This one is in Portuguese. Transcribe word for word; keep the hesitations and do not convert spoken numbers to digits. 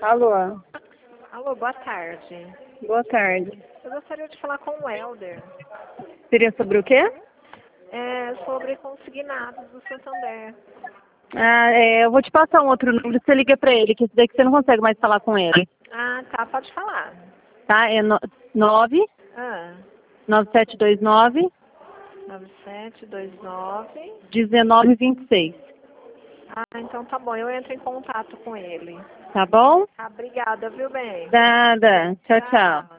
Alô, Alô, boa tarde. boa tarde. Eu gostaria de falar com o Helder. Seria sobre o quê? É sobre consignados do Santander. Ah, é, eu vou te passar um outro número, você liga pra ele, que esse daqui você não consegue mais falar com ele. Ah, tá, pode falar. Tá? É no, nove Ah, nove sete dois nove nove sete dois nove. um nove dois seis. Ah, então tá bom, eu entro em contato com ele. Tá bom? Tá, obrigada, viu, bem? Nada. Tchau, tchau.